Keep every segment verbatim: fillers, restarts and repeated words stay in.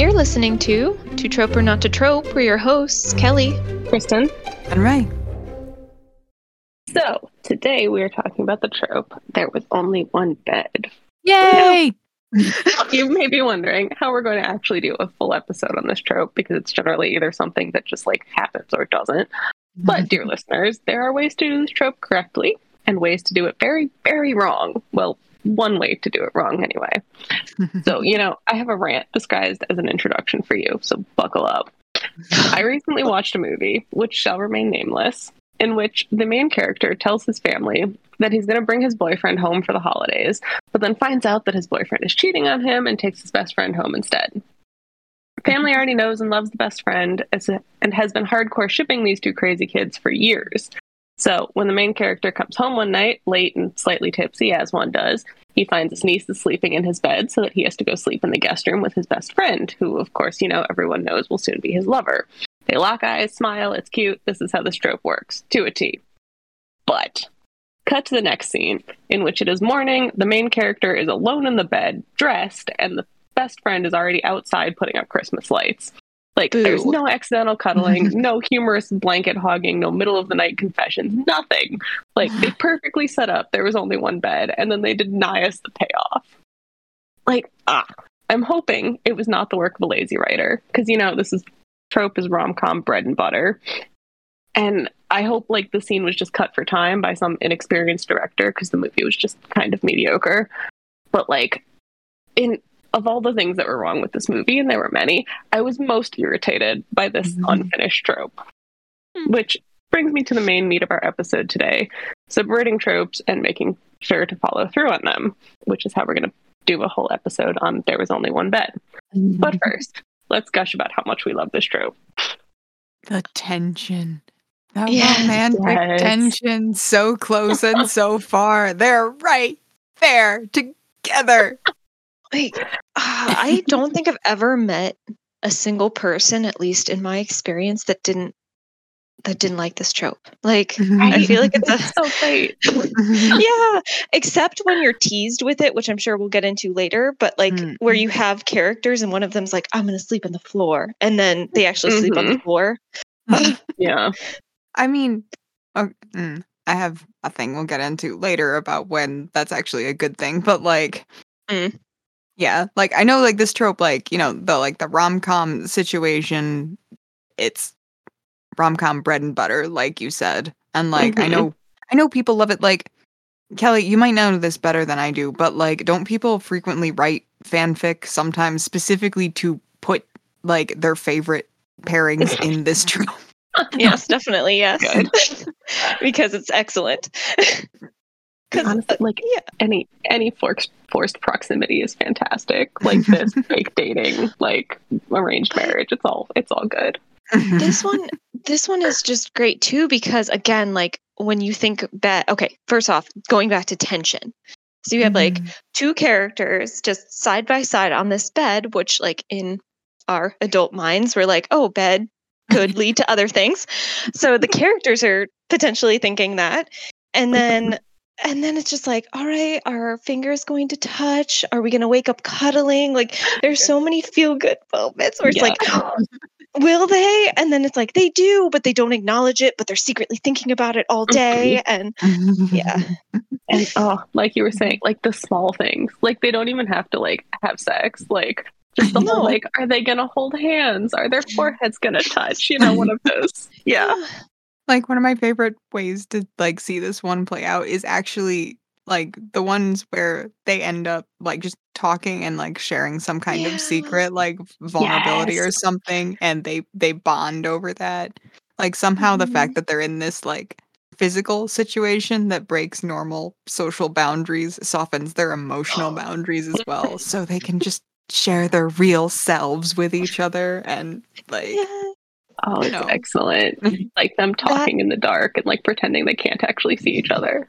You're listening to To Trope or Not to Trope. We're your hosts, Kelly, Kristen, and Ray. So, today we are talking about the trope, there was only one bed. Yay! You may be wondering how we're going to actually do a full episode on this trope, because it's generally either something that just like happens or it doesn't. But, dear listeners, there are ways to do this trope correctly, and ways to do it very, very wrong. Well, one way to do it wrong, anyway. So, you know, I have a rant disguised as an introduction for you, so buckle up. I recently watched a movie, which shall remain nameless, in which the main character tells his family that he's going to bring his boyfriend home for the holidays, but then finds out that his boyfriend is cheating on him and takes his best friend home instead. Family already knows and loves the best friend as a, and has been hardcore shipping these two crazy kids for years. So when the main character comes home one night, late and slightly tipsy, as one does, he finds his niece is sleeping in his bed so that he has to go sleep in the guest room with his best friend, who, of course, you know, everyone knows will soon be his lover. They lock eyes, smile, it's cute, this is how this trope works, to a T. But, cut to the next scene, in which it is morning, the main character is alone in the bed, dressed, and the best friend is already outside putting up Christmas lights. Like, Boo. There's no accidental cuddling, no humorous blanket hogging, no middle of the night confessions, nothing. Like, they perfectly set up, there was only one bed, and then they deny us the payoff. Like, ah, I'm hoping it was not the work of a lazy writer, because, you know, this is trope is rom-com bread and butter. And I hope, like, the scene was just cut for time by some inexperienced director, because the movie was just kind of mediocre. But, like, in of all the things that were wrong with this movie, and there were many, I was most irritated by this mm-hmm. unfinished trope. Mm-hmm. Which brings me to the main meat of our episode today, subverting tropes and making sure to follow through on them, which is how we're going to do a whole episode on There Was Only One Bed. Mm-hmm. But first, let's gush about how much we love this trope. The tension. The yes, romantic yes. tension, so close and so far. They're right there together. Like, uh, I don't think I've ever met a single person, at least in my experience, that didn't that didn't like this trope. Like, right? I feel like it's a, so great. Yeah, except when you're teased with it, which I'm sure we'll get into later. But like, mm. where you have characters and one of them's like, "I'm going to sleep on the floor," and then they actually mm-hmm. sleep on the floor. Yeah, I mean, uh, mm, I have a thing we'll get into later about when that's actually a good thing. But like. Mm. Yeah, like, I know, like, this trope, like, you know, the, like, the rom-com situation, it's rom-com bread and butter, like you said. And, like, mm-hmm. I know, I know people love it. Like, Kelly, you might know this better than I do, but, like, don't people frequently write fanfic sometimes specifically to put, like, their favorite pairings in this trope? Yes, definitely, yes. Because it's excellent. Honestly, like yeah. any any forced forced proximity is fantastic. Like this fake dating, like arranged marriage, it's all it's all good. This one, this one is just great too because again, like when you think that, okay, first off, going back to tension. So you have mm-hmm. like two characters just side by side on this bed, which like in our adult minds, we're like, oh, bed could lead to other things. So the characters are potentially thinking that, and then. And then it's just like, all right, are our fingers going to touch? Are we going to wake up cuddling? Like, there's so many feel-good moments where it's yeah. like, will they? And then it's like, they do, but they don't acknowledge it, but they're secretly thinking about it all day. And yeah. And oh, like you were saying, like the small things. Like, they don't even have to, like, have sex. Like, just the no. whole, like, are they going to hold hands? Are their foreheads going to touch? You know, one of those. Yeah. Like, one of my favorite ways to, like, see this one play out is actually, like, the ones where they end up, like, just talking and, like, sharing some kind yeah. of secret, like, vulnerability yes. or something, and they, they bond over that. Like, somehow mm-hmm. the fact that they're in this, like, physical situation that breaks normal social boundaries softens their emotional boundaries as well, so they can just share their real selves with each other, and, like... Yeah. Oh, it's no. excellent. Like them talking that, in the dark and like pretending they can't actually see each other.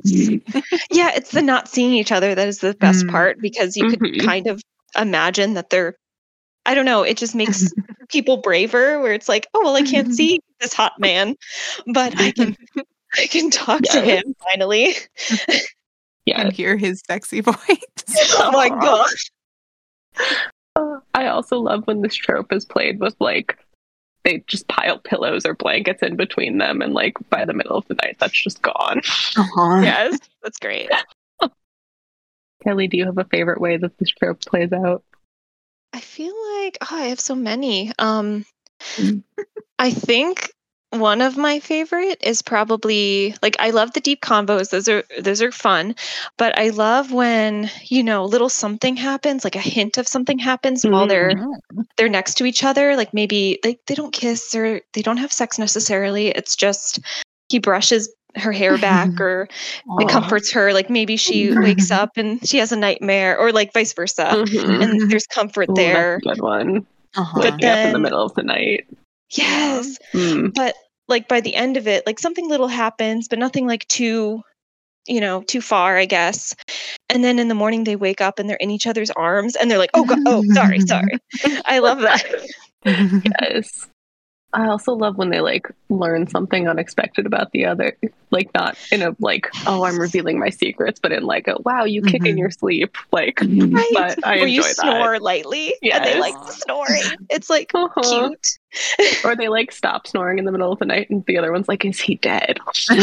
Yeah, it's the not seeing each other that is the best mm. part because you mm-hmm. could kind of imagine that they're, I don't know, it just makes people braver where it's like, oh, well, I can't see this hot man, but I can I can talk yes. to him finally. Yeah. And hear his sexy voice. Oh my gosh. I also love when this trope is played with, like, they just pile pillows or blankets in between them, and, like, by the middle of the night, that's just gone. Uh-huh. Yes, that's great. Kelly, do you have a favorite way that this trope plays out? I feel like oh, I have so many. Um, I think one of my favorite is probably like I love the deep combos. Those are those are fun, but I love when you know little something happens, like a hint of something happens while they're Mm-hmm. they're next to each other. Like maybe like they don't kiss or they don't have sex necessarily. It's just he brushes her hair back or it Aw. comforts her. Like maybe she wakes up and she has a nightmare or like vice versa. Mhm. And there's comfort Ooh, there. that's a good one. Uh-huh. But Waking up in the then- middle of the night. Yes. Mm. But like by the end of it, like something little happens, but nothing like too, you know, too far, I guess. And then in the morning they wake up and they're in each other's arms and they're like, oh, God, oh, sorry, sorry. I love that. Yes. I also love when they like learn something unexpected about the other, like not in a like, oh, I'm revealing my secrets, but in like a wow, you kick in Mhm. your sleep. Like, Right. but I Or you enjoy that. snore lightly and they Yes. like the snoring. It's like Uh-huh. cute. Or they like stop snoring in the middle of the night, and the other one's like, "Is he dead?"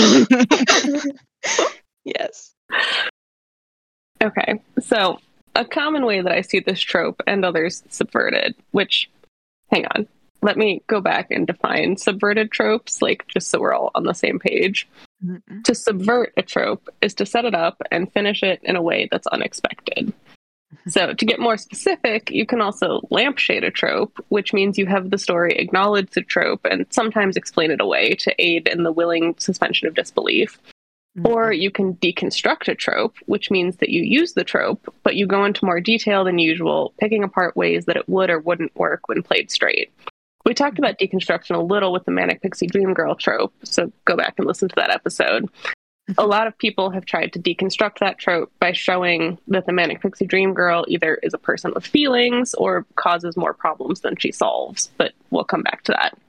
Yes. Okay, so a common way that I see this trope and others subverted, which, hang on, let me go back and define subverted tropes, like just so we're all on the same page. Mhm. To subvert a trope is to set it up and finish it in a way that's unexpected. So, to get more specific, you can also lampshade a trope, which means you have the story acknowledge the trope and sometimes explain it away to aid in the willing suspension of disbelief. Or you can deconstruct a trope, which means that you use the trope, but you go into more detail than usual, picking apart ways that it would or wouldn't work when played straight. We talked about deconstruction a little with the Manic Pixie Dream Girl trope, so go back and listen to that episode. A lot of people have tried to deconstruct that trope by showing that the Manic Pixie Dream Girl either is a person with feelings or causes more problems than she solves, but we'll come back to that.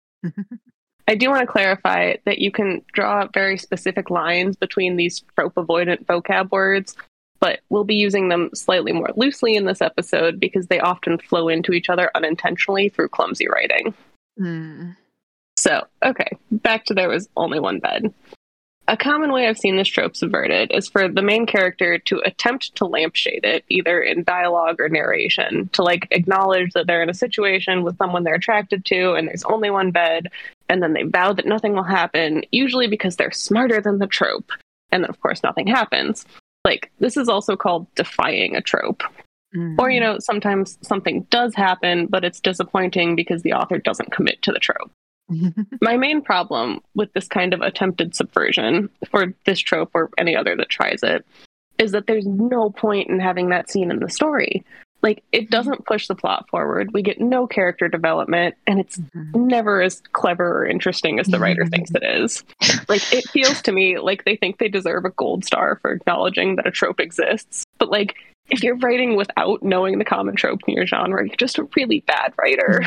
I do want to clarify that you can draw very specific lines between these trope-avoidant vocab words, but we'll be using them slightly more loosely in this episode because they often flow into each other unintentionally through clumsy writing. Mm. So, okay, back to there was only one bed. A common way I've seen this trope subverted is for the main character to attempt to lampshade it, either in dialogue or narration, to like acknowledge that they're in a situation with someone they're attracted to and there's only one bed, and then they vow that nothing will happen, usually because they're smarter than the trope. And then, of course, nothing happens. Like, this is also called defying a trope. Mm. Or, you know, sometimes something does happen, but it's disappointing because the author doesn't commit to the trope. My main problem with this kind of attempted subversion, for this trope or any other that tries it, is that there's no point in having that scene in the story. Like, it doesn't push the plot forward. We get no character development, and it's Mhm. never as clever or interesting as the writer thinks it is. Like, it feels to me like they think they deserve a gold star for acknowledging that a trope exists. But, like, if you're writing without knowing the common trope in your genre, you're just a really bad writer.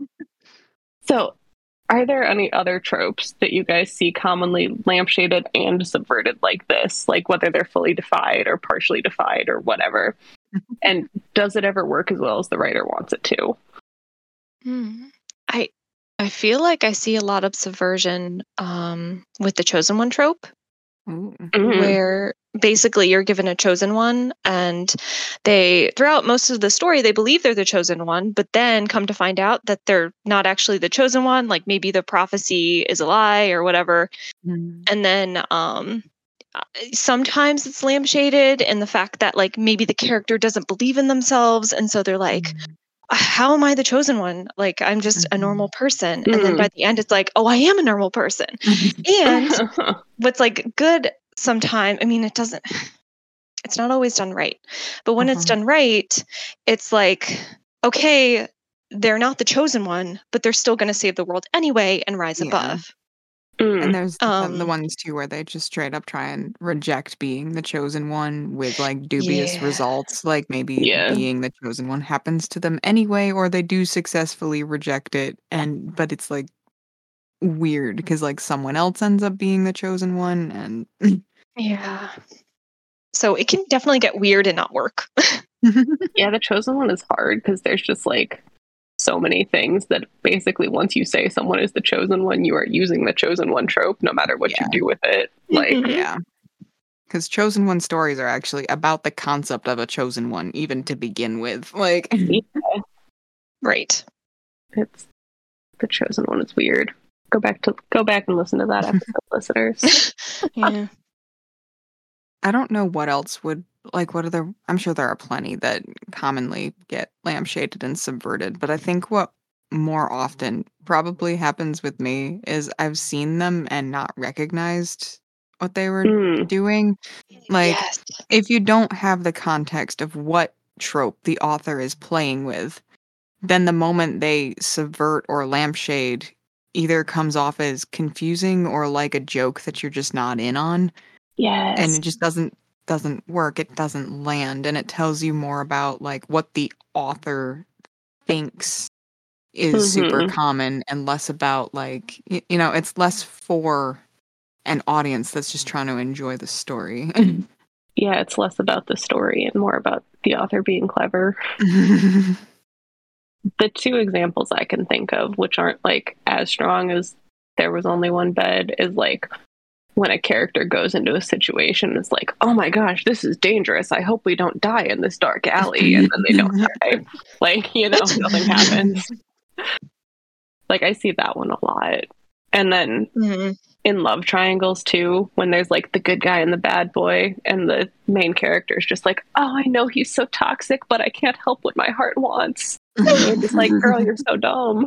So, are there any other tropes that you guys see commonly lampshaded and subverted like this? Like whether they're fully defied or partially defied or whatever? And does it ever work as well as the writer wants it to? Hmm. I I feel like I see a lot of subversion um, with the chosen one trope, Ooh. Mhm. where basically you're given a chosen one and they throughout most of the story they believe they're the chosen one, but then come to find out that they're not actually the chosen one, like maybe the prophecy is a lie or whatever. Mm. And then um uh, sometimes it's lampshaded in the fact that like maybe the character doesn't believe in themselves and so they're like, how am I the chosen one? Like I'm just a Mhm. normal person. And then Mm. by the end it's like, oh, I am a normal person. And what's like good sometimes, I mean, it doesn't, it's not always done right. But when it's Uh-huh. done right, it's like, okay, they're not the chosen one, but they're still going to save the world anyway and rise Yeah. above. Mm. And there's the, the Um, ones too where they just straight up try and reject being the chosen one with like dubious Yeah. results. Like maybe Yeah. being the chosen one happens to them anyway, or they do successfully reject it. And but it's like weird because like someone else ends up being the chosen one, and yeah. So it can definitely get weird and not work. Yeah, The Chosen One is hard because there's just like so many things that basically once you say someone is the chosen one, you are using the chosen one trope no matter what Yeah. you do with it. Like, Yeah. Because chosen one stories are actually about the concept of a chosen one, even to begin with. Like, yeah, Right. it's The Chosen One is weird. Go back to go back and listen to that episode, listeners. Yeah. I don't know what else would like what other I'm sure there are plenty that commonly get lampshaded and subverted, but I think what more often probably happens with me is I've seen them and not recognized what they were Mm, doing. Like, Yes. if you don't have the context of what trope the author is playing with, then the moment they subvert or lampshade either comes off as confusing or like a joke that you're just not in on, and yes. it just doesn't doesn't work, it doesn't land, and it tells you more about like what the author thinks is super hmm common and less about like y- you know, it's less for an audience that's just trying to enjoy the story. Yeah, it's less about the story and more about the author being clever. The two examples I can think of, which aren't like as strong as There Was Only One Bed, is like when a character goes into a situation, it's like, oh my gosh, this is dangerous. I hope we don't die in this dark alley. And then they don't die. Like, you know, nothing happens. Like, I see that one a lot. And then Mhm. in love triangles too, when there's like the good guy and the bad boy, and the main character is just like, oh, I know he's so toxic, but I can't help what my heart wants. And you're just like, girl, you're so dumb.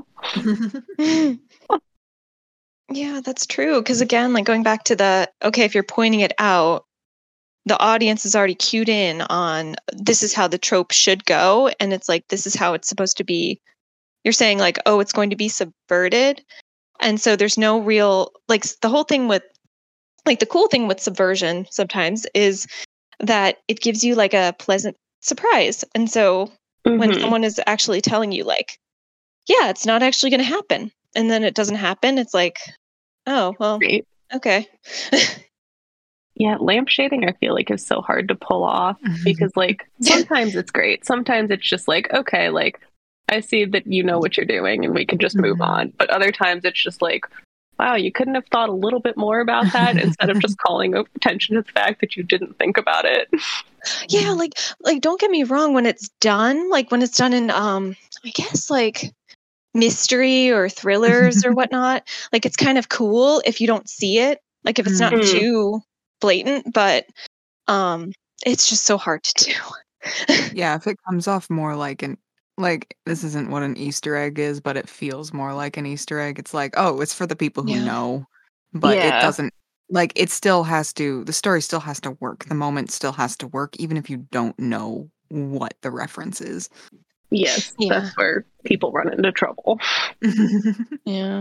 Yeah, that's true. Because again, like going back to the okay, if you're pointing it out, the audience is already cued in on this is how the trope should go, and it's like this is how it's supposed to be. You're saying like, oh, it's going to be subverted, and so there's no real like s- the whole thing with like the cool thing with subversion sometimes is that it gives you like a pleasant surprise, and so when hmm someone is actually telling you like, yeah, it's not actually going to happen, and then it doesn't happen, it's like, oh well, Right. okay. Yeah, lampshading I feel like is so hard to pull off because like sometimes it's great. Sometimes it's just like, okay, like I see that you know what you're doing and we can just move on. But other times it's just like, wow, you couldn't have thought a little bit more about that instead of just calling attention to the fact that you didn't think about it. Yeah, like like don't get me wrong, when it's done, like when it's done in um I guess like mystery or thrillers or whatnot, like it's kind of cool if you don't see it, like if it's not Mm. too blatant, but um it's just so hard to do. Yeah, if it comes off more like an like this isn't what an Easter egg is, but it feels more like an Easter egg. It's like, oh, it's for the people who Yeah. know, but it Yeah. doesn't like it still has to the story still has to work. The moment still has to work even if you don't know what the reference is. Yes, Yeah. that's where people run into trouble. Yeah.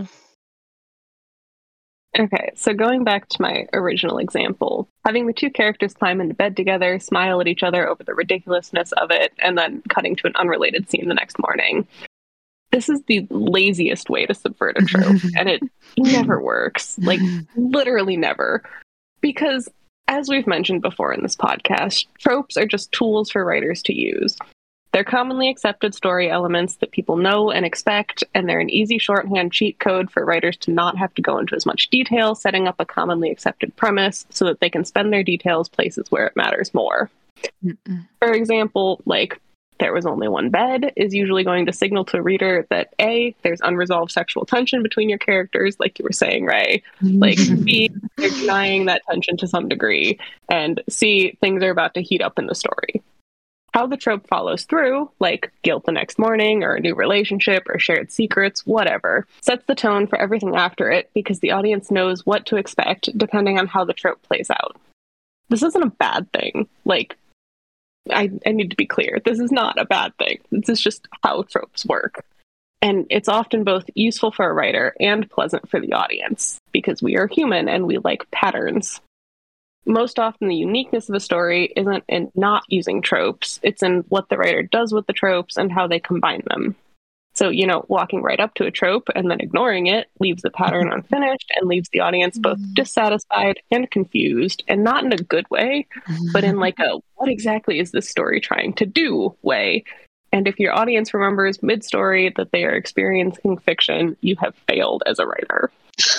Okay, so going back to my original example, having the two characters climb into bed together, smile at each other over the ridiculousness of it, and then cutting to an unrelated scene the next morning. This is the laziest way to subvert a trope, and it never works. Like, literally never. Because, as we've mentioned before in this podcast, tropes are just tools for writers to use. They're commonly accepted story elements that people know and expect, and they're an easy shorthand cheat code for writers to not have to go into as much detail, setting up a commonly accepted premise so that they can spend their details places where it matters more. For example, like, There Was Only One Bed is usually going to signal to a reader that A, there's unresolved sexual tension between your characters, like you were saying, Ray. Like, B, they're denying that tension to some degree, and C, things are about to heat up in the story. How the trope follows through, like guilt the next morning, or a new relationship, or shared secrets, whatever, sets the tone for everything after it because the audience knows what to expect depending on how the trope plays out. This isn't a bad thing. Like, I, I need to be clear. This is not a bad thing. This is just how tropes work. And it's often both useful for a writer and pleasant for the audience because we are human and we like patterns. Most often, the uniqueness of a story isn't in not using tropes, it's in what the writer does with the tropes and how they combine them. So, you know, walking right up to a trope and then ignoring it leaves the pattern unfinished and leaves the audience both dissatisfied and confused, and not in a good way, but in like a what exactly is this story trying to do way. And if your audience remembers mid-story that they are experiencing fiction, you have failed as a writer.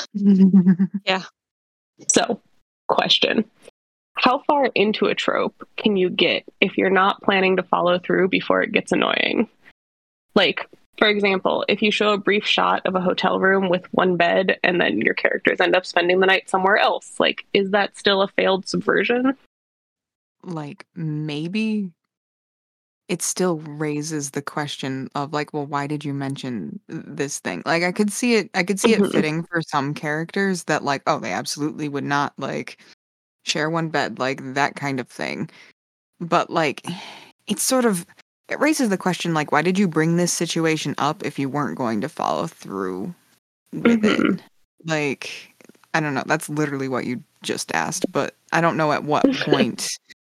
Yeah. So, question. How far into a trope can you get if you're not planning to follow through before it gets annoying? Like, for example, if you show a brief shot of a hotel room with one bed and then your characters end up spending the night somewhere else, like, is that still a failed subversion? Like, maybe it still raises the question of like, well, why did you mention this thing? Like, I could see it, I could see it Mhm. fitting for some characters that like, oh, they absolutely would not like share one bed, like that kind of thing. But like, it's sort of, it raises the question like, why did you bring this situation up if you weren't going to follow through with Mhm. it? Like, I don't know. That's literally what you just asked, but I don't know at what point.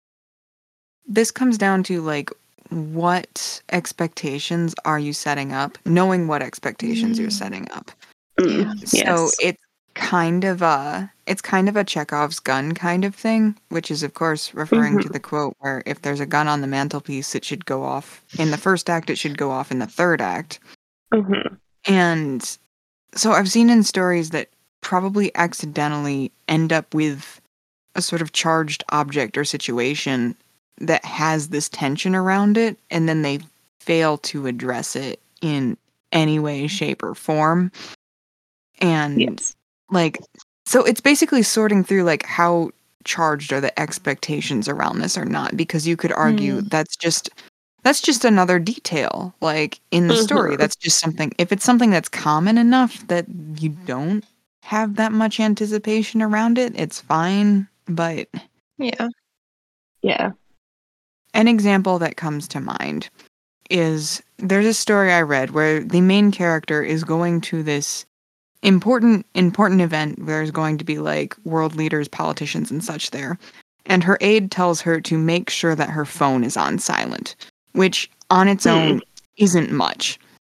This comes down to like, what expectations are you setting up? Knowing what expectations you're Mm. setting up. Mm, Yeah. So yes. it's kind of a it's kind of a Chekhov's gun kind of thing, which is of course referring to Mhm. the quote where if there's a gun on the mantelpiece, it should go off in the first act, it should go off in the third act. Mhm. And so I've seen in stories that probably accidentally end up with a sort of charged object or situation that has this tension around it, and then they fail to address it in any way, shape, or form. And Yes. like, so it's basically sorting through like how charged are the expectations around this or not, because you could argue Mm. that's just that's just another detail like in the story. Mhm. That's just something, if it's something that's common enough that you don't have that much anticipation around it, it's fine. But Yeah. Yeah. an example that comes to mind is there's a story I read where the main character is going to this important important event where there's going to be like world leaders, politicians and such there. And her aide tells her to make sure that her phone is on silent, which on its Hmm. own isn't much.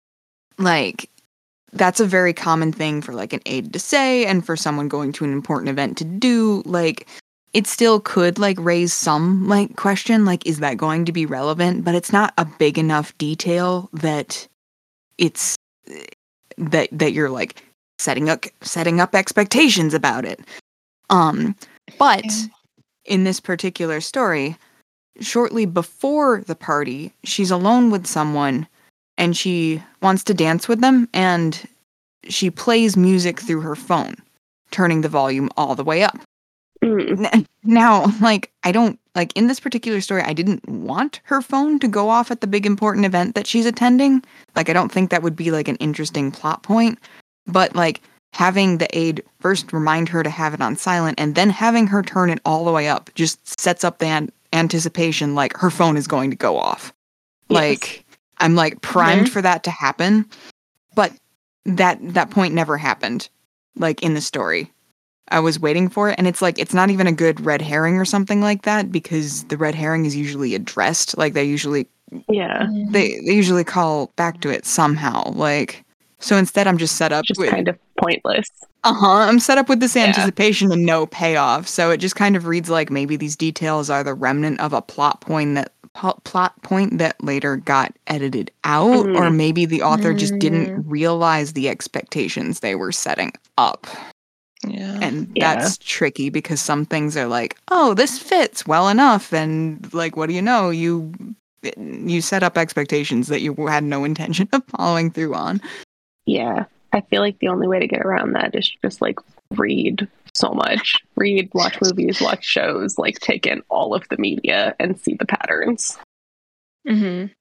Like, that's a very common thing for like an aide to say and for someone going to an important event to do. Like, it still could like raise some like question, like, is that going to be relevant? But it's not a big enough detail that it's that that you're like setting up setting up expectations about it. Um, but Yeah. in this particular story, shortly before the party, she's alone with someone and she wants to dance with them, and she plays music through her phone, turning the volume all the way up. Mm. N- Now, like, I don't, like, in this particular story, I didn't want her phone to go off at the big important event that she's attending. Like, I don't think that would be, like, an interesting plot point. But, like, having the aide first remind her to have it on silent and then having her turn it all the way up just sets up the an- anticipation, like, her phone is going to go off. Yes. Like, I'm, like, primed Mhm. for that to happen. But that that point never happened, like, in the story. I was waiting for it, and it's like, it's not even a good red herring or something like that, because the red herring is usually addressed. Like, they usually Yeah. Mm. they, they usually call back to it somehow. Like, so instead I'm just set up Just with kind of pointless. uh-huh, I'm set up with this Yeah. anticipation and no payoff. So it just kind of reads like maybe these details are the remnant of a plot point that pl- plot point that later got edited out, Mm. or maybe the author just didn't Mm. realize the expectations they were setting up. Yeah. And Yeah. that's tricky because some things are like, oh, this fits well enough, and like, what do you know, you you set up expectations that you had no intention of following through on. Yeah. I feel like the only way to get around that is just like read so much. Read, watch movies, watch shows, like take in all of the media and see the patterns. Mm-hmm.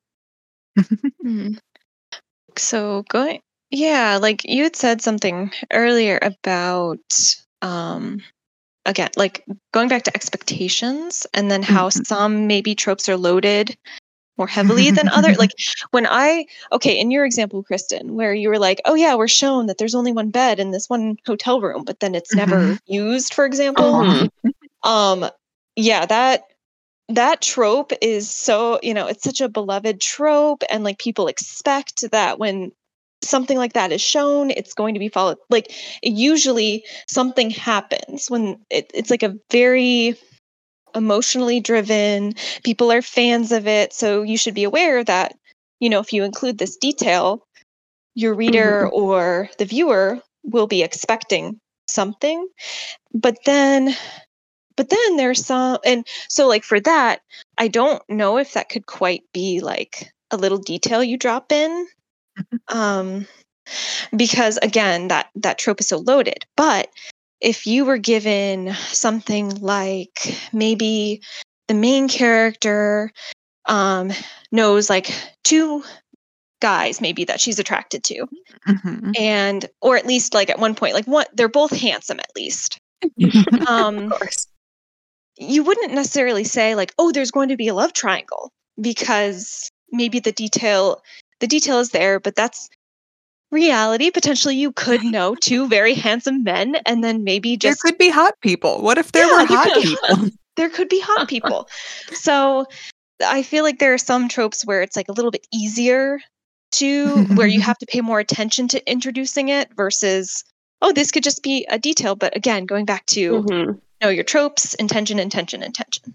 Mm. So going, yeah, like you had said something earlier about, um, again, like going back to expectations, and then how Mhm. some maybe tropes are loaded more heavily than other. Like when I, okay, in your example, Kristen, where you were like, oh yeah, we're shown that there's only one bed in this one hotel room, but then it's never Mhm. used, for example. Uh-huh. Mhm. Um, yeah, that that trope is so, you know, it's such a beloved trope, and like people expect that when something like that is shown, it's going to be followed. Like usually something happens when it, it's like a very emotionally driven, people are fans of it. So you should be aware that, you know, if you include this detail, your reader Mhm. or the viewer will be expecting something. But then but then there's some, and so like for that, I don't know if that could quite be like a little detail you drop in. Um because again, that that trope is so loaded. But if you were given something like maybe the main character um knows like two guys maybe that she's attracted to, Mhm. and or at least like at one point like what they're both handsome at least. Um Of course. you wouldn't necessarily say like, oh, there's going to be a love triangle, because maybe the detail the detail is there, but that's reality. Potentially you could know two very handsome men, and then maybe There just could be hot people. What if there Yeah, were there hot could- people? there could be hot people. So I feel like there are some tropes where it's like a little bit easier to where you have to pay more attention to introducing it versus, oh, this could just be a detail. But again, going back to Mhm. know your tropes, intention, intention, intention.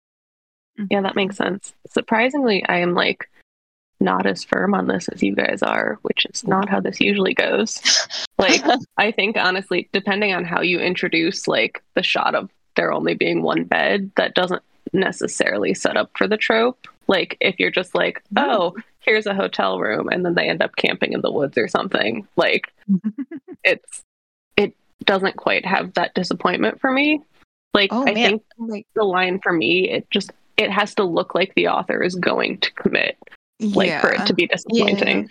Yeah, that makes sense. Surprisingly, I am like not as firm on this as you guys are, which is not how this usually goes. Like, I think honestly, depending on how you introduce like the shot of there only being one bed, that doesn't necessarily set up for the trope. Like, if you're just like, oh, here's a hotel room, and then they end up camping in the woods or something, like, it's it doesn't quite have that disappointment for me. Like, Oh I man. think Like, the line for me, it just it has to look like the author is going to commit, like for it Yeah. to be disappointing.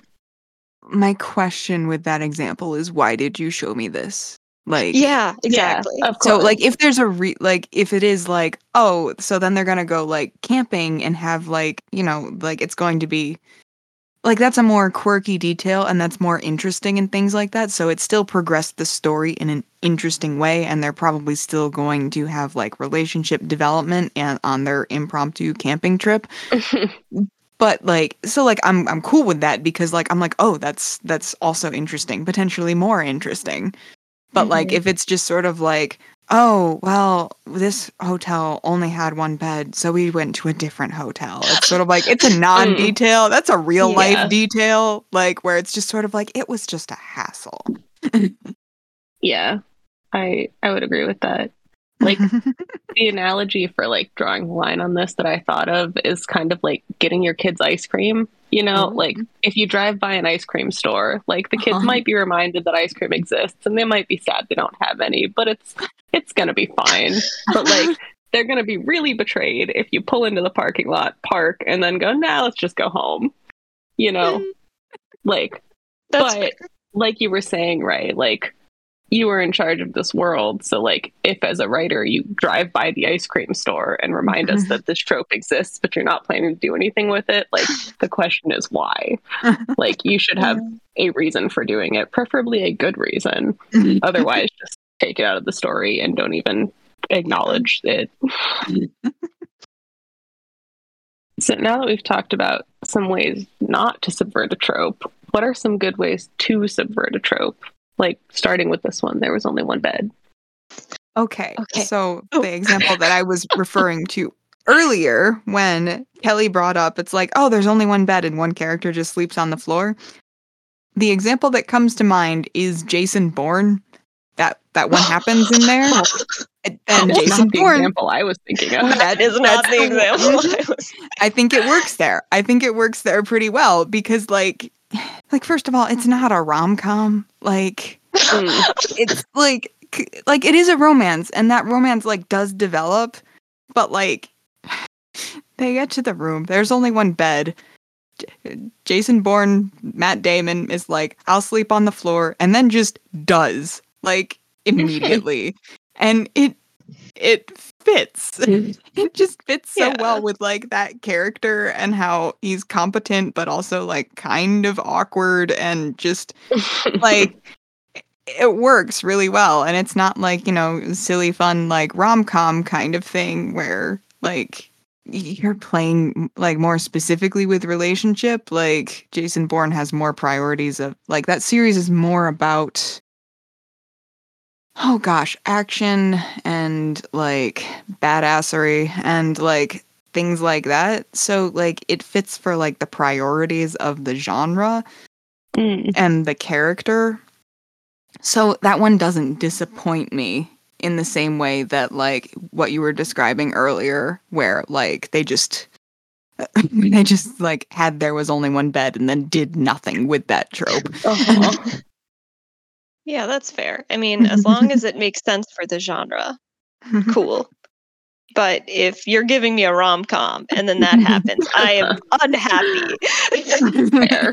My question with that example is, why did you show me this? Like, yeah, exactly. Yeah, of course. so like if there's a re like if it is like, oh, so then they're gonna go like camping and have like, you know, like it's going to be like that's a more quirky detail and that's more interesting and things like that. So it still progressed the story in an interesting way, and they're probably still going to have like relationship development and on their impromptu camping trip. But like, so like I'm I'm cool with that because like I'm like, oh, that's that's also interesting, potentially more interesting. But like Mhm. if it's just sort of like, oh, well, this hotel only had one bed, so we went to a different hotel. It's sort of like it's a non-detail. That's a real Yeah. life detail, like where it's just sort of like it was just a hassle. Yeah, I I would agree with that. Like, the analogy for like drawing the line on this that I thought of is kind of like getting your kids ice cream. You know, Ooh. like if you drive by an ice cream store, like the kids Uh-huh. might be reminded that ice cream exists, and they might be sad they don't have any, but it's it's gonna be fine. But like they're gonna be really betrayed if you pull into the parking lot, park, and then go, nah, let's just go home. You know, like, That's but like you were saying, right? Like, you were in charge of this world. So, like, if as a writer you drive by the ice cream store and remind us that this trope exists, but you're not planning to do anything with it, like, the question is why? Like, you should have a reason for doing it, preferably a good reason. Otherwise, just take it out of the story and don't even acknowledge it. So now that we've talked about some ways not to subvert a trope, what are some good ways to subvert a trope? Like, starting with this one, there was only one bed. Okay. Okay. So Oh. the example that I was referring to earlier when Kelly brought up, it's like, oh, there's only one bed and one character just sleeps on the floor. The example that comes to mind is Jason Bourne. That that one happens in there. And That's Jason not the Bourne, example I was thinking of. that is not That's the the example. one. I was- I think it works there. I think it works there pretty well because like like first of all, it's not a rom-com. Like Mm. it's like c- like it is a romance, and that romance like does develop, but like they get to the room, there's only one bed. J- Jason Bourne, Matt Damon is like, I'll sleep on the floor, and then just does like immediately, and it it fits. It just fits so Yeah. well with like that character and how he's competent, but also like kind of awkward and just like it works really well. And it's not like, you know, silly fun like rom-com kind of thing where like you're playing like more specifically with relationship, like Jason Bourne has more priorities of like that series is more about oh gosh, action and like badassery and like things like that. So like it fits for like the priorities of the genre Mm. and the character. So that one doesn't disappoint me in the same way that like what you were describing earlier, where like they just they just like had there was only one bed and then did nothing with that trope. Uh-huh. Yeah, that's fair. I mean, as long as it makes sense for the genre, cool. But if you're giving me a rom com and then that happens, I am unhappy. Fair.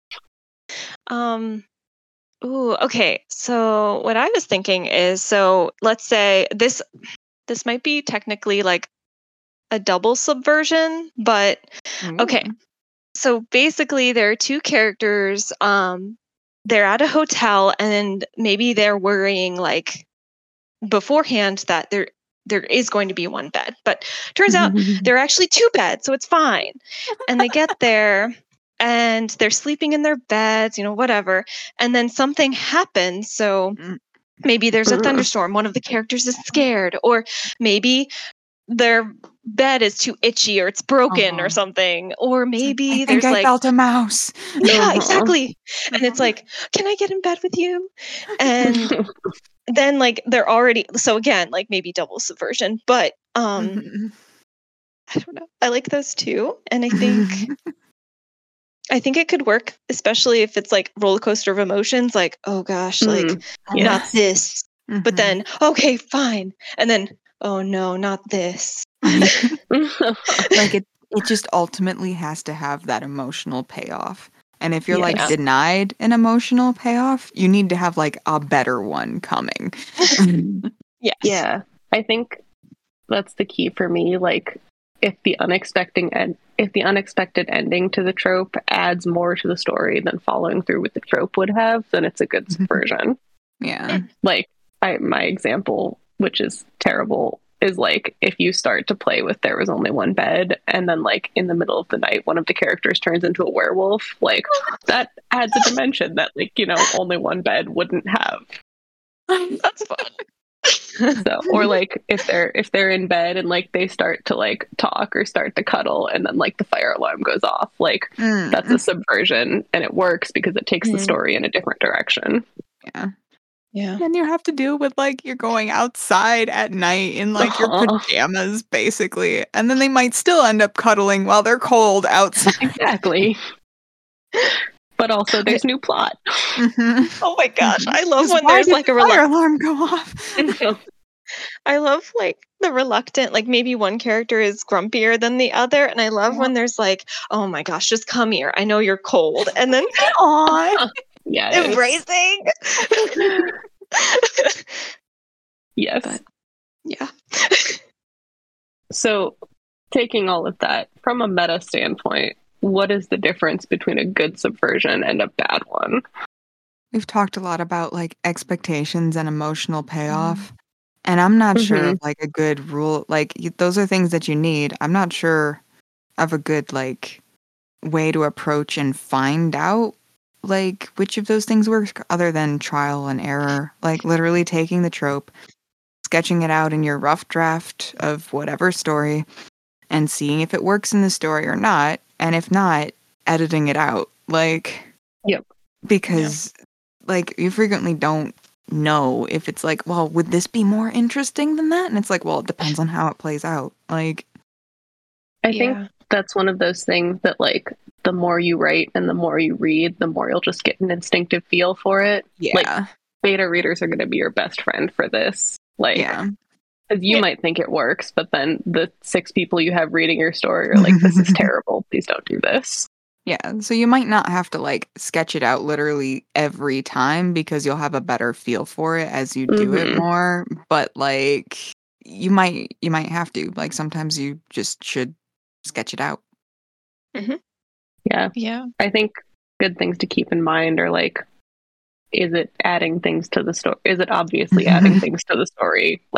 Um. Ooh. Okay. So what I was thinking is, so let's say this this might be technically like a double subversion, but okay. Ooh. So basically, there are two characters. Um, they're at a hotel, and maybe they're worrying like beforehand that there there is going to be one bed, but turns out there are actually two beds, so it's fine. And they get there and they're sleeping in their beds, you know, whatever. And then something happens. So maybe there's a thunderstorm. One of the characters is scared, or maybe their bed is too itchy or it's broken Uh-huh. or something, or maybe I think there's I like felt a mouse. yeah, Uh-huh. exactly. And it's like, can I get in bed with you? And then like they're already so again like maybe double subversion, but um I don't know. I like those too, and I think I think it could work, especially if it's like roller coaster of emotions. Like, oh gosh, like Mm. not Yes. this, but then okay, fine, and then oh no, not this. like it it just ultimately has to have that emotional payoff. And if you're like Yes. denied an emotional payoff, you need to have like a better one coming. Yes. Yeah, I think that's the key for me. Like, if the unexpected end, if the unexpected ending to the trope adds more to the story than following through with the trope would have, then it's a good subversion. Yeah. Like, I my example, which is terrible, is like if you start to play with there was only one bed, and then like in the middle of the night, one of the characters turns into a werewolf. Like that adds a dimension that like you know only one bed wouldn't have. That's fun. So, or like if they're if they're in bed and like they start to like talk or start to cuddle, and then like the fire alarm goes off, like Mm. that's a subversion, and it works because it takes the Mm. story in a different direction. Yeah. Yeah. And you have to deal with like you're going outside at night in like your Uh-huh. pajamas, basically. And then they might still end up cuddling while they're cold outside. Exactly. But also, there's new plot. Mhm. Oh my gosh, I love Just when why there's did like a the fire relu- alarm go off. I love like the reluctant, like maybe one character is grumpier than the other, and I love when there's like, oh my gosh, just come here. I know you're cold, and then Aw. Yes. embracing. Yes. But- yeah. So, taking all of that from a meta standpoint, what is the difference between a good subversion and a bad one? We've talked a lot about like expectations and emotional payoff. And I'm not sure of like a good rule. Like y- those are things that you need. I'm not sure of a good like way to approach and find out like which of those things works other than trial and error. Like literally taking the trope, sketching it out in your rough draft of whatever story and seeing if it works in the story or not. And if not, editing it out. Like, Yep. because like you frequently don't know if it's like, well, would this be more interesting than that? And it's like, well, it depends on how it plays out. Like, I think Yeah. that's one of those things that, like, the more you write and the more you read, the more you'll just get an instinctive feel for it. yeah, Like, beta readers are going to be your best friend for this. Like, yeah. 'cause you Yeah. might think it works, but then the six people you have reading your story are like, this is terrible. Please don't do this. Yeah, so you might not have to like sketch it out literally every time because you'll have a better feel for it as you do it Mhm. more, but like you might you might have to. Like sometimes you just should sketch it out. Yeah. Yeah. I think good things to keep in mind are like, is it adding things to the story? Is it obviously adding things to the story? Like,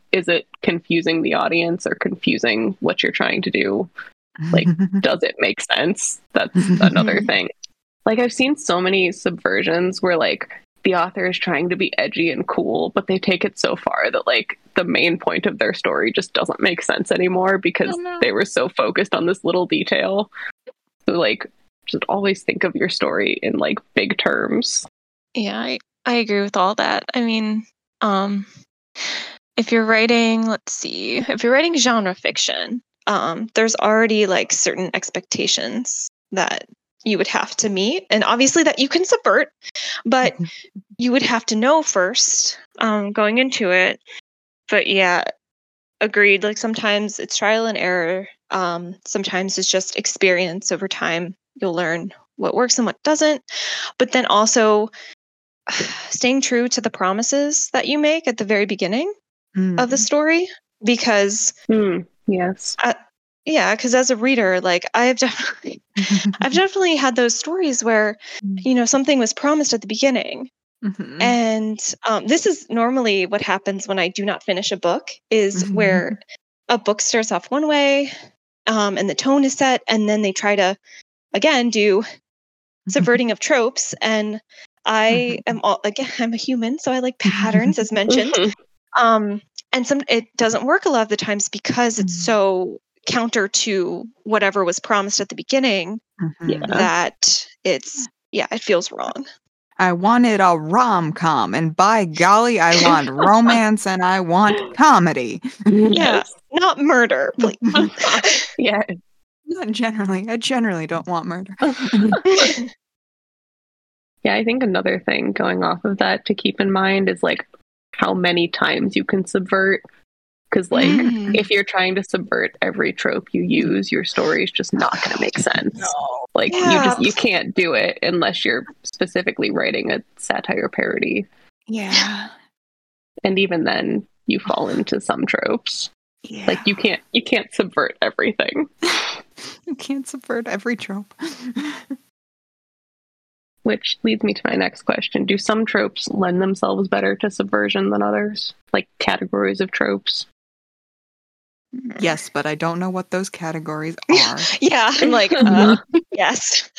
is it confusing the audience or confusing what you're trying to do? Like, does it make sense? That's another thing. Like, I've seen so many subversions where, like, the author is trying to be edgy and cool, but they take it so far that, like, the main point of their story just doesn't make sense anymore because Oh, no. they were so focused on this little detail. So, like, just always think of your story in, like, big terms. Yeah, I, I agree with all that. I mean, um, if you're writing, let's see, if you're writing genre fiction, um, there's already like certain expectations that you would have to meet, and obviously that you can subvert, but you would have to know first, um, going into it. But yeah, agreed. Like sometimes it's trial and error. Um, sometimes it's just experience over time. You'll learn what works and what doesn't. But then also staying true to the promises that you make at the very beginning Mm. of the story, because Mm, yes. uh, yeah, because as a reader, like I've definitely, I've definitely had those stories where, you know, something was promised at the beginning, Mhm. and um, this is normally what happens when I do not finish a book. Is where a book starts off one way, um, and the tone is set, and then they try to again do subverting of tropes, and I am all again, I'm a human, so I like patterns, as mentioned. Mhm. Um, and some it doesn't work a lot of the times because it's so counter to whatever was promised at the beginning Mhm. Yeah. that it's yeah, it feels wrong. I wanted a rom-com, and by golly, I want romance and I want comedy. Yeah, Yes. not murder, please. Yeah. Not generally. I generally don't want murder. Yeah, I think another thing going off of that to keep in mind is like how many times you can subvert. Because, like, Mm. if you're trying to subvert every trope you use, your story is just not going to make sense. Like, you Yeah. just you can't do it unless you're specifically writing a satire parody. Yeah. And even then, you fall into some tropes. Yeah. Like, you can't you can't subvert everything. You can't subvert every trope. Which leads me to my next question. Do some tropes lend themselves better to subversion than others? Like categories of tropes? Yes, but I don't know what those categories are. Yeah, I'm like, uh, yes.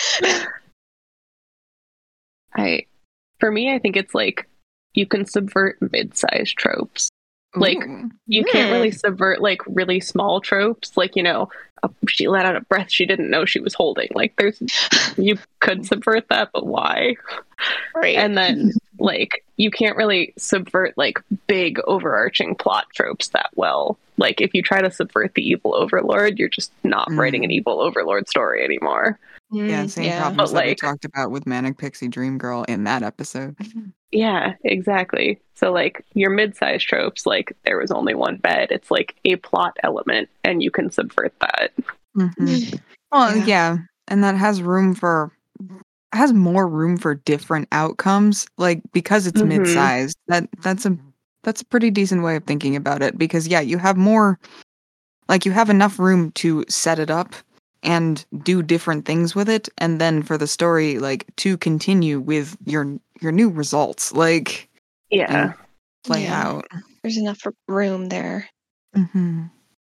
I, for me, I think it's like you can subvert mid-sized tropes. Like, Ooh. you can't really subvert like really small tropes. Like, you know, uh, she let out a breath she didn't know she was holding. Like, there's, you could subvert that, but why? Right. And then, like, you can't really subvert like big overarching plot tropes that well. Like, if you try to subvert the evil overlord, you're just not Mm. writing an evil overlord story anymore. Yeah, Mm, same yeah. problems But, that we like- talked about with Manic Pixie Dream Girl in that episode. Yeah, exactly. So, like, your mid-sized tropes, like, there was only one bed. It's like a plot element, and you can subvert that. Mhm. Well, Yeah. yeah. and that has room for has more room for different outcomes. Like because it's Mhm. mid-sized, that that's a that's a pretty decent way of thinking about it. Because yeah, you have more, like you have enough room to set it up and do different things with it, and then for the story, like to continue with your your new results, like Yeah. play Yeah. out. There's enough room there. hmm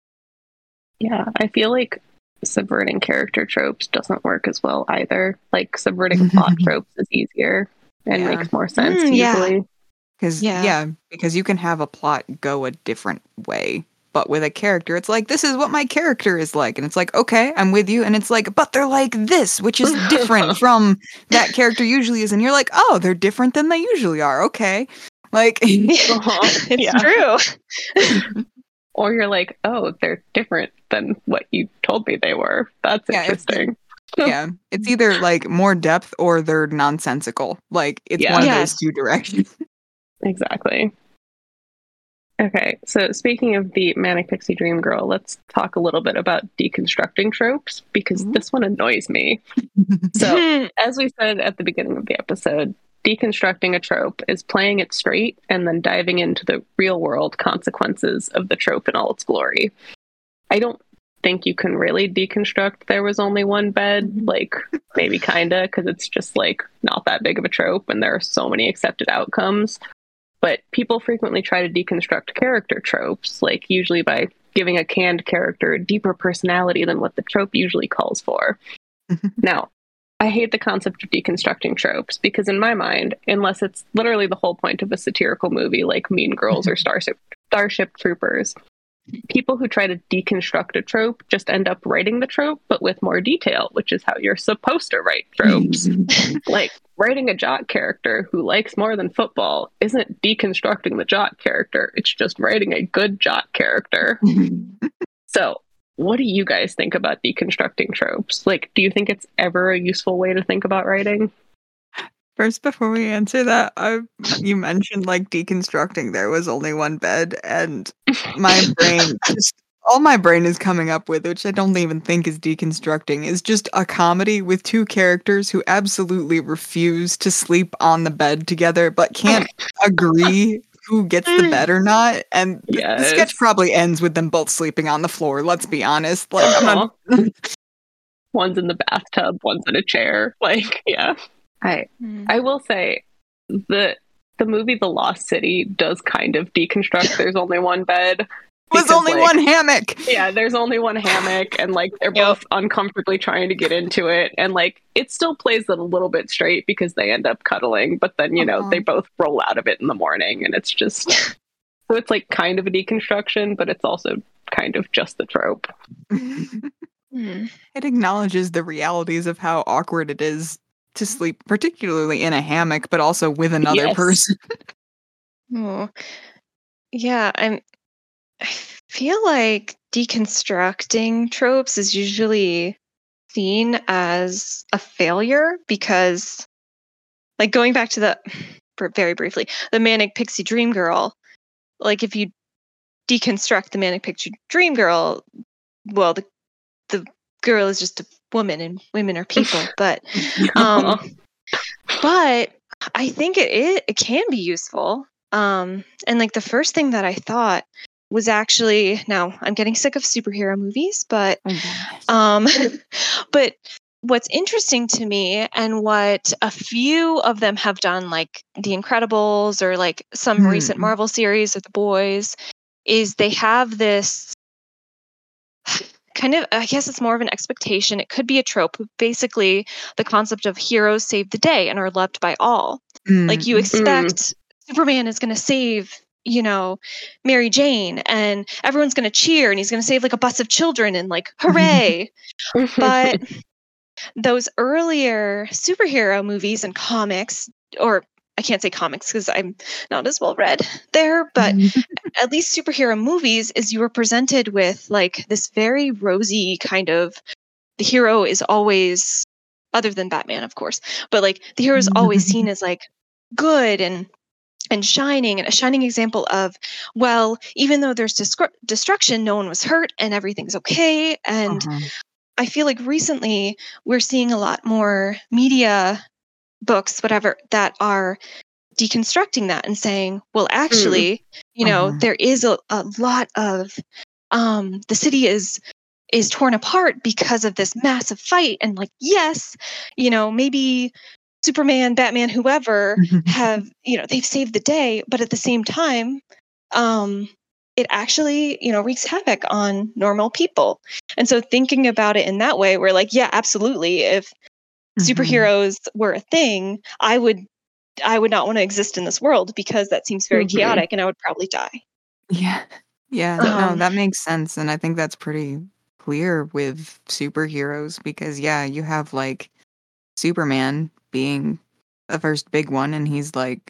Yeah. I feel like subverting character tropes doesn't work as well either. Like, subverting plot tropes is easier and Yeah. makes more sense Mm, yeah. usually. Because Yeah. yeah. because you can have a plot go a different way, but with a character, it's like this is what my character is like, and it's like okay, I'm with you, and it's like but they're like this, which is different from that character usually is, and you're like oh, they're different than they usually are. Okay, like Uh-huh. It's Yeah. true. Or you're like, oh, they're different than what you told me they were. That's Yeah, if the- interesting. yeah, it's either like more depth or they're nonsensical. Like it's Yeah. one of Yes. those two directions. Exactly. Okay, so speaking of the Manic Pixie Dream Girl, let's talk a little bit about deconstructing tropes, because Ooh. this one annoys me. So, as we said at the beginning of the episode, deconstructing a trope is playing it straight and then diving into the real world consequences of the trope in all its glory. I don't think you can really deconstruct There Was Only One Bed, like maybe kinda, because it's just like not that big of a trope and there are so many accepted outcomes. But people frequently try to deconstruct character tropes, like usually by giving a canned character a deeper personality than what the trope usually calls for. Now, I hate the concept of deconstructing tropes because in my mind, unless it's literally the whole point of a satirical movie like Mean Girls or Starship, Starship Troopers, people who try to deconstruct a trope just end up writing the trope, but with more detail, which is how you're supposed to write tropes. Like, writing a jock character who likes more than football isn't deconstructing the jock character, it's just writing a good jock character. So, what do you guys think about deconstructing tropes? Like, do you think it's ever a useful way to think about writing? First, before we answer that, I, you mentioned like deconstructing there was only one bed, and my brain just all my brain is coming up with, which I don't even think is deconstructing, is just a comedy with two characters who absolutely refuse to sleep on the bed together, but can't agree who gets the bed or not. And th- Yes. the sketch probably ends with them both sleeping on the floor. Let's be honest. Like, I'm not. One's in the bathtub, one's in a chair. Like, yeah. I Mm. I will say the the movie The Lost City does kind of deconstruct there's only one bed. Was because, only like, one hammock. Yeah, there's only one hammock, and like they're Yep. both uncomfortably trying to get into it, and like it still plays it a little bit straight because they end up cuddling, but then you know Uh-huh. they both roll out of it in the morning, and it's just so it's like kind of a deconstruction, but it's also kind of just the trope. Mm. It acknowledges the realities of how awkward it is to sleep, particularly in a hammock, but also with another Yes. person. Oh. Yeah, I'm I feel like deconstructing tropes is usually seen as a failure because, like, going back to the br- very briefly, the manic pixie dream girl, like if you deconstruct the manic pixie dream girl, well, the the girl is just a woman and women are people, but um but I think it, it it can be useful. Um and like the first thing that I thought was actually, now I'm getting sick of superhero movies, but um but what's interesting to me and what a few of them have done, like The Incredibles or like some Hmm. recent Marvel series or The Boys, is they have this kind of, I guess it's more of an expectation. It could be a trope. Basically, the concept of heroes save the day and are loved by all. Like you Mm. expect Superman is going to save, you know, Mary Jane, and everyone's going to cheer, and he's going to save like a bus of children, and like hooray! But those earlier superhero movies and comics, or I can't say comics because I'm not as well read there, but at least superhero movies is you were presented with like this very rosy kind of, the hero is always, other than Batman, of course, but like the hero is always seen as like good and and shining, and a shining example of, well, even though there's destru- destruction, no one was hurt and everything's okay. And Uh-huh. I feel like recently we're seeing a lot more media books, whatever, that are deconstructing that and saying, well, actually, you know, Uh-huh. there is a, a lot of um the city is is torn apart because of this massive fight, and like, yes, you know, maybe Superman, Batman, whoever have, you know, they've saved the day, but at the same time, um it actually, you know, wreaks havoc on normal people. And so thinking about it in that way, we're like, yeah, absolutely, if superheroes were a thing, I would I would not want to exist in this world because that seems very Mhm. chaotic and I would probably die. Yeah. Yeah. No, Um, that makes sense. And I think that's pretty clear with superheroes because, yeah, you have like Superman being the first big one, and he's like,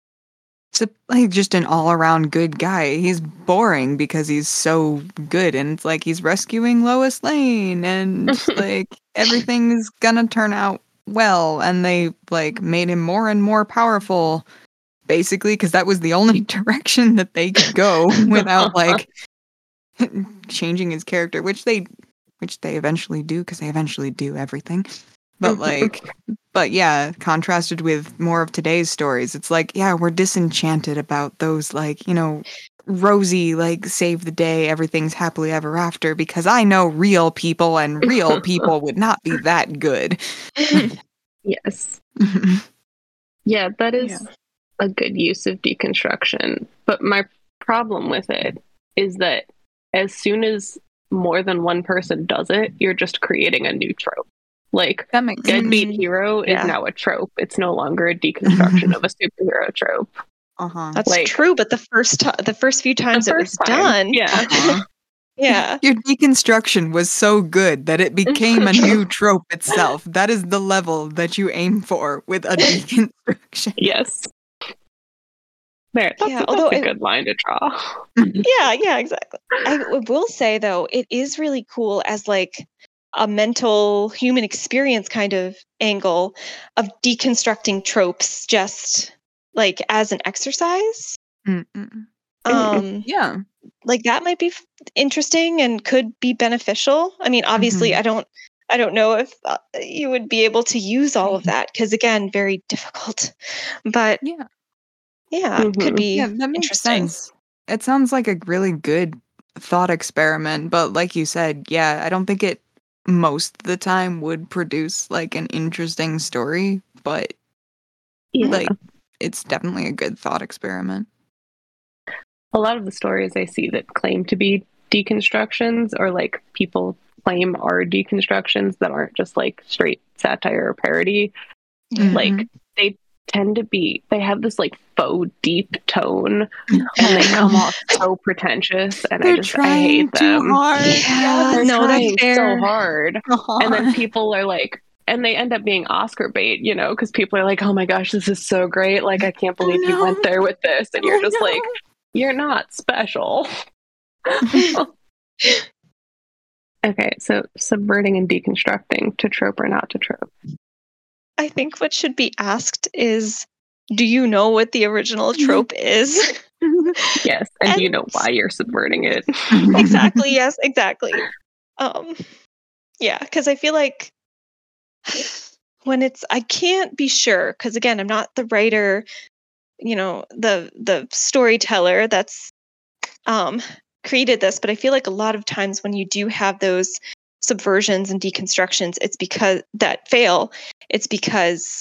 sup- like just an all around good guy. He's boring because he's so good. And it's like he's rescuing Lois Lane, and like everything's gonna turn out well. And they like made him more and more powerful. Basically, because that was the only direction that they could go without like changing his character, which they, which they eventually do, because they eventually do everything. But like, but yeah, contrasted with more of today's stories, it's like, yeah, we're disenchanted about those like, you know, rosy like save the day, everything's happily ever after, because I know real people, and real people would not be that good. Yes. Yeah, that is Yeah. a good use of deconstruction. But my problem with it is that as soon as more than one person does it, you're just creating a new trope. Like, That makes sense. deadbeat Mm, hero yeah. is now a trope. It's no longer a deconstruction of a superhero trope. Uh-huh. That's Like- true, but the first ti the first few times it was first time, done, yeah. Uh-huh. yeah, Your deconstruction was so good that it became a new trope itself. That is the level that you aim for with a deconstruction. Yes. There, that's, Yeah, that's although a I- good line to draw. yeah, yeah, exactly. I w- will say though, it is really cool as like a mental human experience kind of angle of deconstructing tropes, just like as an exercise. Mm-mm. Um, Yeah. like that might be f- interesting and could be beneficial. I mean, obviously, Mhm. I don't, I don't know if uh, you would be able to use all of that because again, very difficult. But Yeah. yeah, it could Mhm. be Yeah, that makes interesting. sense. It sounds like a really good thought experiment, but like you said, yeah, I don't think it most of the time would produce like an interesting story, but Yeah. like it's definitely a good thought experiment. A lot of the stories I see that claim to be deconstructions, or like people claim are deconstructions that aren't just like straight satire or parody, Yeah. like they tend to be, they have this like faux deep tone, and they I know. come off so pretentious, and They're I just I trying hate too them. hard. Yeah, They're no, that's trying fair. so hard, Uh-huh. and then people are like, and they end up being Oscar bait, you know, because people are like, oh my gosh, this is so great, like I can't believe you no. went there with this, and you're Oh, just no. like, you're not special. Okay, so subverting and deconstructing, to trope or not to trope. I think what should be asked is, do you know what the original trope is? Yes, and do you And- know why you're subverting it? Exactly. Yes, exactly. Um, yeah, because I feel like when it's, I can't be sure because again, I'm not the writer, you know, the the storyteller that's um, created this, but I feel like a lot of times when you do have those subversions and deconstructions, it's because that fail. It's because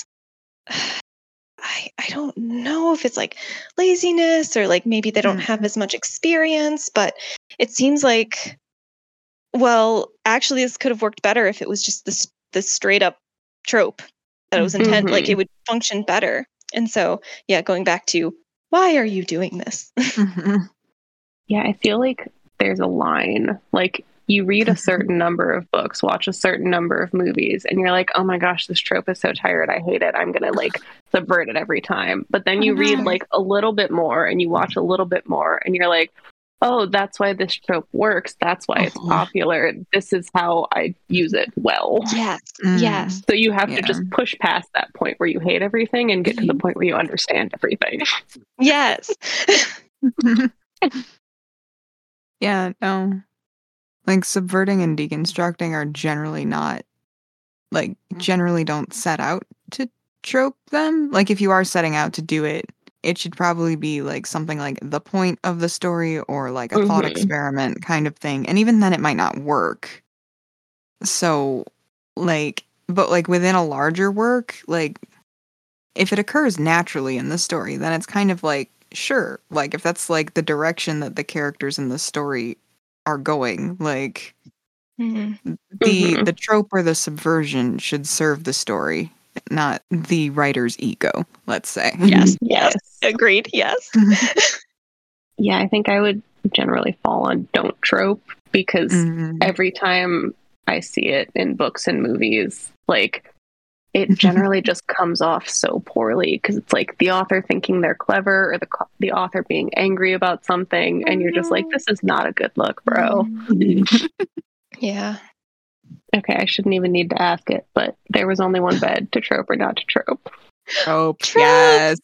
I I don't know if it's like laziness or like maybe they don't have Mm. as much experience, but it seems like, well, actually this could have worked better if it was just this this straight up trope that it was intent, like Mhm. it would function better. And so, yeah, going back to why are you doing this? Mhm. Yeah, I feel like there's a line. Like, you read a certain number of books, watch a certain number of movies, and you're like, oh my gosh, this trope is so tired. I hate it. I'm going to like subvert it every time. But then you I read know. like a little bit more and you watch a little bit more, and you're like, oh, that's why this trope works. That's why it's Uh-huh. popular. This is how I use it well. Yes. Mm. Yes. So you have Yeah. to just push past that point where you hate everything and get to the point where you understand everything. Yes. Yeah, no. Like subverting and deconstructing are generally not like generally don't set out to trope them. Like if you are setting out to do it, it should probably be like something like the point of the story or like a thought Mhm. experiment kind of thing. And even then it might not work. So like but like within a larger work, like if it occurs naturally in the story, then it's kind of like sure, like if that's like the direction that the characters in the story are going, like Mhm. the Mhm. the trope or the subversion should serve the story, not the writer's ego, let's say. Yes. Yes. Yes. Agreed. Yes. Yeah, I think I would generally fall on don't trope, because Mhm. every time I see it in books and movies, like it generally just comes off so poorly, because it's like the author thinking they're clever, or the co- the author being angry about something, and you're just like, this is not a good look, bro. Yeah. Okay, I shouldn't even need to ask it, but there was only one bed, to trope or not to trope. Trope, Trope. yes.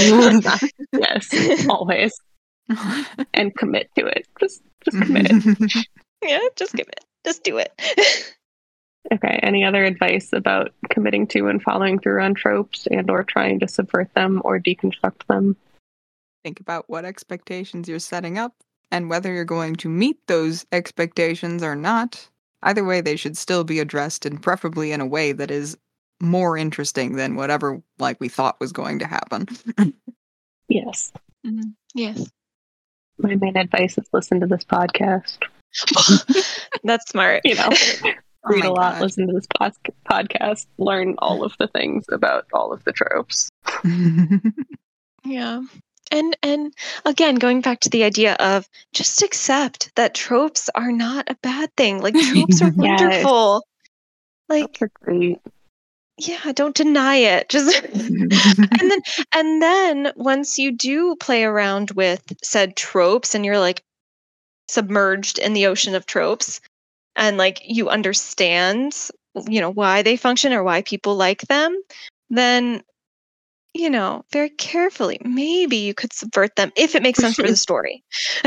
Yes, always, and commit to it. Just just commit. Yeah. Just give it. Just do it. Okay, any other advice about committing to and following through on tropes, and or trying to subvert them or deconstruct them? Think about what expectations you're setting up and whether you're going to meet those expectations or not. Either way, they should still be addressed, and preferably in a way that is more interesting than whatever like we thought was going to happen. Yes. Mm-hmm. Yes. My main advice is listen to this podcast. That's smart. You know, Oh read my a lot, gosh. listen to this pos- podcast, learn all of the things about all of the tropes. Yeah. And and again, going back to the idea of just accept that tropes are not a bad thing. Like tropes are Yes. wonderful. Like Tropes are great. yeah, don't deny it. Just and then and then once you do play around with said tropes and you're like submerged in the ocean of tropes and like you understand, you know, why they function or why people like them, then you know, very carefully, maybe you could subvert them if it makes sense for the story.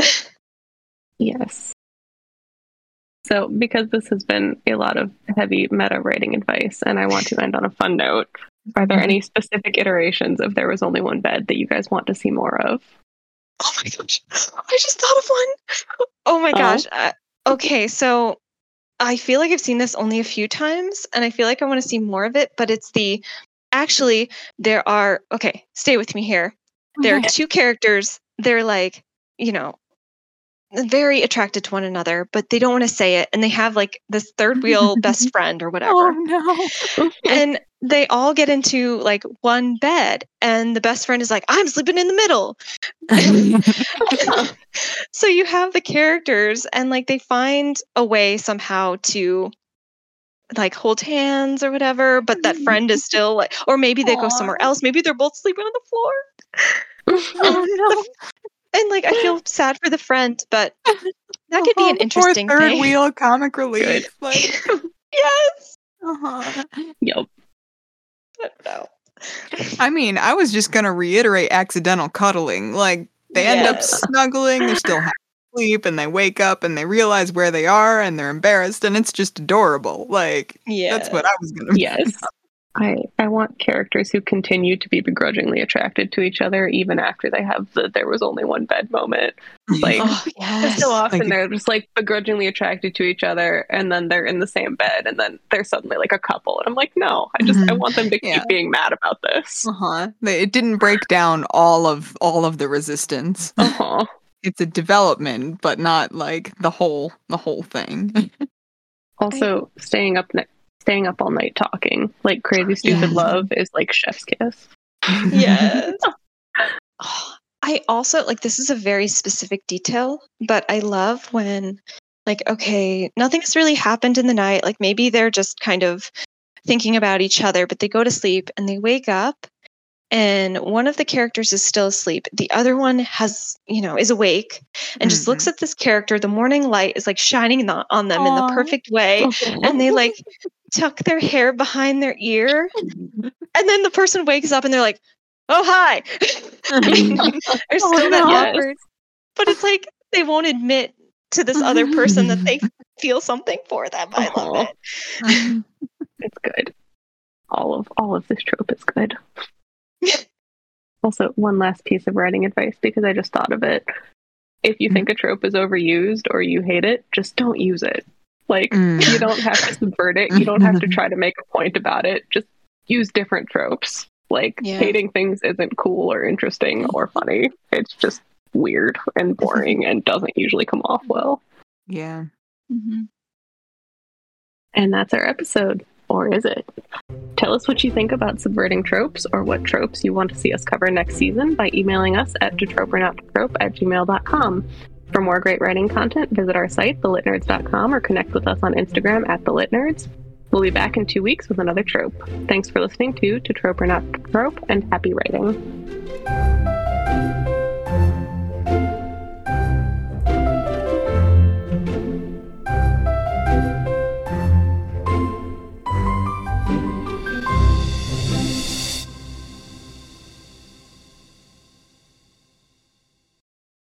Yes. So, because this has been a lot of heavy meta writing advice, and I want to end on a fun note, are there any specific iterations of There Was Only One Bed that you guys want to see more of? Oh my gosh. I just thought of one. Oh my Oh. gosh. Uh, okay, so I feel like I've seen this only a few times, and I feel like I want to see more of it, but it's the actually, there are, okay, stay with me here. There are two characters. They're like, you know, very attracted to one another, but they don't want to say it. And they have like this third wheel best friend or whatever. Oh no. And they all get into like one bed. And the best friend is like, I'm sleeping in the middle. So you have the characters and like they find a way somehow to like hold hands or whatever, but that friend is still like, or maybe they go Aw. somewhere else. Maybe they're both sleeping on the floor. Oh no. And like I feel sad for the friend, but that could be Oh, an the poor interesting third thing. wheel comic relief. Like, Yes. uh-huh. Yep. I don't know. I mean, I was just gonna reiterate accidental cuddling. Like they end up Yes. snuggling, they're still half asleep, and they wake up and they realize where they are and they're embarrassed, and it's just adorable. Like Yeah. that's what I was gonna. Yes. I, I want characters who continue to be begrudgingly attracted to each other even after they have the There Was Only One Bed moment. Like, Oh yes. so often Like- they're just like begrudgingly attracted to each other and then they're in the same bed and then they're suddenly like a couple. And I'm like, no, I just, I Mhm. want them to Yeah. keep being mad about this. Uh-huh. They- It didn't break down all of all of the resistance. Uh-huh. It's a development, but not like the whole the whole thing. Also, staying up ne- staying up all night talking. Like Crazy Stupid Yeah. Love is like chef's kiss. Yes. Oh, I also like this is a very specific detail, but I love when like okay, nothing's really happened in the night, like maybe they're just kind of thinking about each other, but they go to sleep and they wake up and one of the characters is still asleep. The other one has, you know, is awake and just looks at this character. The morning light is like shining the, on them in the Aw. perfect way and they like tuck their hair behind their ear. And then the person wakes up and they're like, oh, hi. They're still Oh, that no. awkward. But it's like they won't admit to this other person that they feel something for them. I love Aw. it. It's good. All of all of this trope is good. Also, one last piece of writing advice because I just thought of it. If you think a trope is overused or you hate it, just don't use it. Like, Mm. you don't have to subvert it. You don't have to try to make a point about it. Just use different tropes. Like, Yeah. hating things isn't cool or interesting or funny. It's just weird and boring and doesn't usually come off well. Yeah. Mhm. And that's our episode. Or is it? Tell us what you think about subverting tropes or what tropes you want to see us cover next season by emailing us at detropernotttrope at gmail dot com. For more great writing content, visit our site, the lit nerds dot com, or connect with us on Instagram at the lit nerds. We'll be back in two weeks with another trope. Thanks for listening to To Trope or Not to Trope, and happy writing.